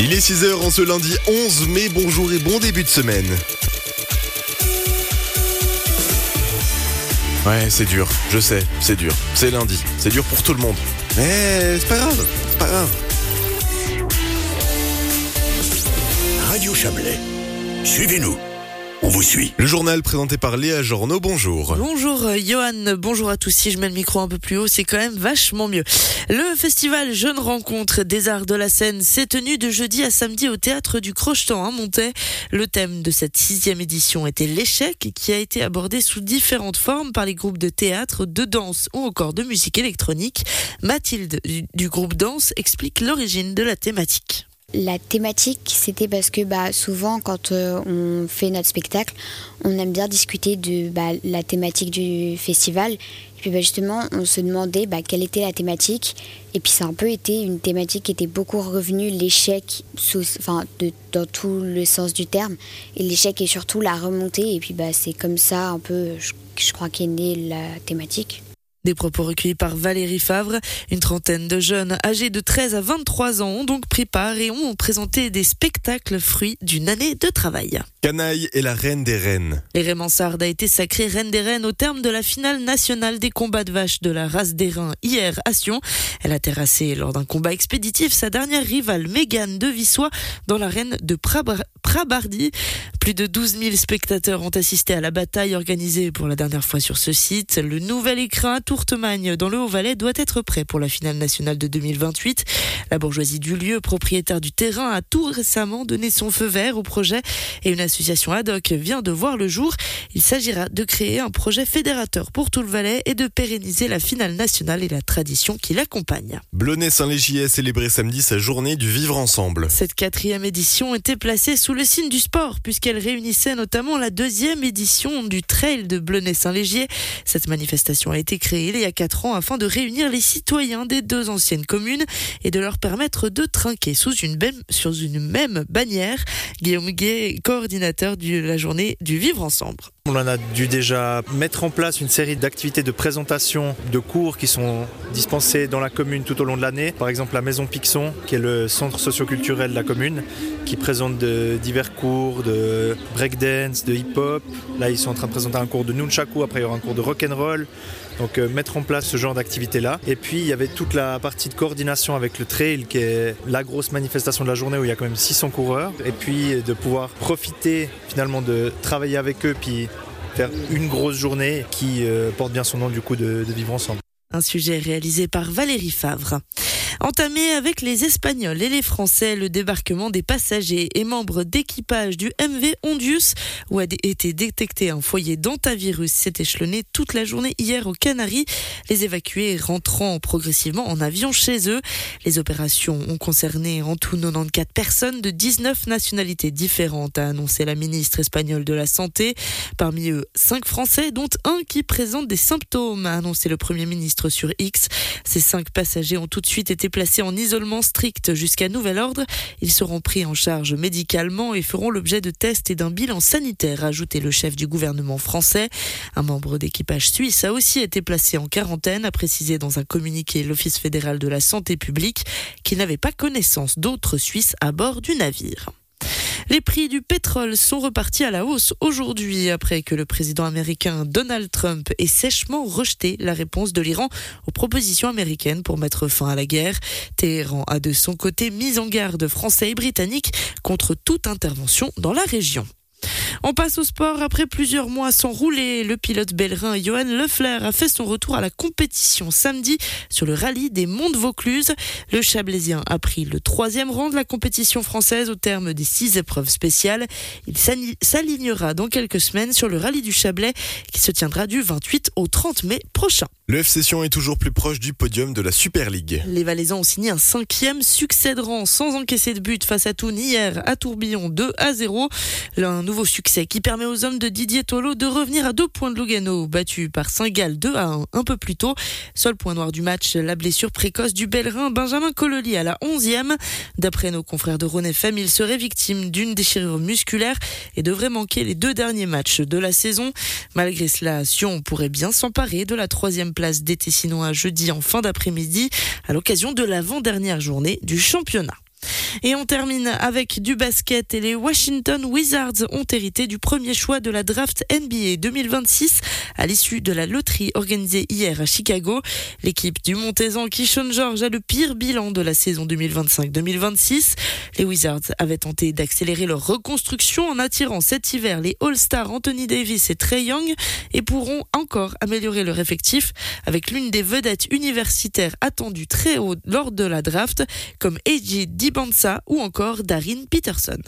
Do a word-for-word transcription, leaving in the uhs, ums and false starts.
Il est six heures en ce lundi onze mai, bonjour et bon début de semaine. Ouais, c'est dur, je sais, c'est dur, c'est lundi, c'est dur pour tout le monde. Mais c'est pas grave, c'est pas grave. Radio Chablais, suivez-nous. On vous suit. Le journal présenté par Léa Journeau, bonjour. Bonjour Johan, bonjour à tous. Si je mets le micro un peu plus haut, c'est quand même vachement mieux. Le festival Jeunes Rencontres des Arts de la Seine s'est tenu de jeudi à samedi au théâtre du Crochetan à Montaix. Le thème de cette sixième édition était l'échec, qui a été abordé sous différentes formes par les groupes de théâtre, de danse ou encore de musique électronique. Mathilde du groupe Danse explique l'origine de la thématique. La thématique, c'était parce que bah, souvent, quand euh, on fait notre spectacle, on aime bien discuter de bah, la thématique du festival. Et puis bah, justement, on se demandait bah, quelle était la thématique. Et puis ça a un peu été une thématique qui était beaucoup revenue, l'échec, sous, enfin, de, dans tout le sens du terme. Et l'échec est surtout la remontée. Et puis bah, c'est comme ça, un peu, je, je crois qu'est née la thématique. Des propos recueillis par Valérie Favre. Une trentaine de jeunes âgés de treize à vingt-trois ans ont donc pris part et ont présenté des spectacles fruits d'une année de travail. Canaille est la reine des reines. Léry Mansart a été sacrée reine des reines au terme de la finale nationale des combats de vaches de la race d'Airain hier à Sion. Elle a terrassé lors d'un combat expéditif sa dernière rivale Mégane de Vissois dans l'arène de Prabar- Prabardy. Plus de douze mille spectateurs ont assisté à la bataille organisée pour la dernière fois sur ce site. Le nouvel écrin à Tourtemagne dans le Haut-Valais doit être prêt pour la finale nationale de deux mille vingt-huit. La bourgeoisie du lieu, propriétaire du terrain, a tout récemment donné son feu vert au projet et une association ad hoc vient de voir le jour. Il s'agira de créer un projet fédérateur pour tout le Valais et de pérenniser la finale nationale et la tradition qui l'accompagne. Blonay-Saint-Légier a célébré samedi sa journée du vivre ensemble. Cette quatrième édition était placée sous le signe du sport puisqu'elle réunissait notamment la deuxième édition du Trail de Blonay-Saint-Légier. Cette manifestation a été créée il y a quatre ans afin de réunir les citoyens des deux anciennes communes et de leur permettre de trinquer sous une même, sur une même bannière. Guillaume Gué, coordinateur de la journée du vivre ensemble. On a dû déjà mettre en place une série d'activités de présentation de cours qui sont dispensés dans la commune tout au long de l'année. Par exemple, la Maison Pixon, qui est le centre socio-culturel de la commune, qui présente de divers cours de breakdance, de hip-hop. Là, ils sont en train de présenter un cours de nunchaku, après il y aura un cours de rock'n'roll. Donc euh, mettre en place ce genre d'activité-là. Et puis il y avait toute la partie de coordination avec le trail, qui est la grosse manifestation de la journée où il y a quand même six cents coureurs. Et puis de pouvoir profiter finalement de travailler avec eux, puis faire une grosse journée qui euh, porte bien son nom du coup de, de vivre ensemble. Un sujet réalisé par Valérie Favre. Entamé avec les Espagnols et les Français, le débarquement des passagers et membres d'équipage du M V Hondius, où a été détecté un foyer d'hantavirus, s'est échelonné toute la journée hier aux Canaries. Les évacués rentrant progressivement en avion chez eux. Les opérations ont concerné en tout quatre-vingt-quatorze personnes de dix-neuf nationalités différentes, a annoncé la ministre espagnole de la Santé. Parmi eux, cinq Français, dont un qui présente des symptômes, a annoncé le Premier ministre sur X. Ces cinq passagers ont tout de suite été placés en isolement strict jusqu'à nouvel ordre. Ils seront pris en charge médicalement et feront l'objet de tests et d'un bilan sanitaire, a ajouté le chef du gouvernement français. Un membre d'équipage suisse a aussi été placé en quarantaine, a précisé dans un communiqué l'Office fédéral de la santé publique qu'il n'avait pas connaissance d'autres Suisses à bord du navire. Les prix du pétrole sont repartis à la hausse aujourd'hui après que le président américain Donald Trump ait sèchement rejeté la réponse de l'Iran aux propositions américaines pour mettre fin à la guerre. Téhéran a de son côté mis en garde Français et Britanniques contre toute intervention dans la région. On passe au sport. Après plusieurs mois sans rouler, le pilote belrein Johan Lefler a fait son retour à la compétition samedi sur le rallye des Monts de Vaucluse. Le Chablaisien a pris le troisième rang de la compétition française au terme des six épreuves spéciales. Il s'alignera dans quelques semaines sur le rallye du Chablais qui se tiendra du vingt-huit au trente mai prochain. Le F C Sion est toujours plus proche du podium de la Super League. Les Valaisans ont signé un cinquième succès de rang sans encaisser de but face à Thun hier à Tourbillon deux à zéro. Un nouveau succès qui permet aux hommes de Didier Tolo de revenir à deux points de Lugano, battu par Saint-Gall deux à un un peu plus tôt. Seul point noir du match, la blessure précoce du Bellerin Benjamin Cololi à la onzième. D'après nos confrères de Rhône F M, il serait victime d'une déchirure musculaire et devrait manquer les deux derniers matchs de la saison. Malgré cela, Sion pourrait bien s'emparer de la troisième place des Tessinois jeudi en fin d'après-midi à l'occasion de l'avant-dernière journée du championnat. Et on termine avec du basket et les Washington Wizards ont hérité du premier choix de la draft N B A deux mille vingt-six à l'issue de la loterie organisée hier à Chicago. L'équipe du Montezan Kishon George a le pire bilan de la saison deux mille vingt-cinq deux mille vingt-six. Les Wizards avaient tenté d'accélérer leur reconstruction en attirant cet hiver les All-Stars Anthony Davis et Trae Young et pourront encore améliorer leur effectif avec l'une des vedettes universitaires attendues très haut lors de la draft comme A J Dibansa ou encore Darin Peterson.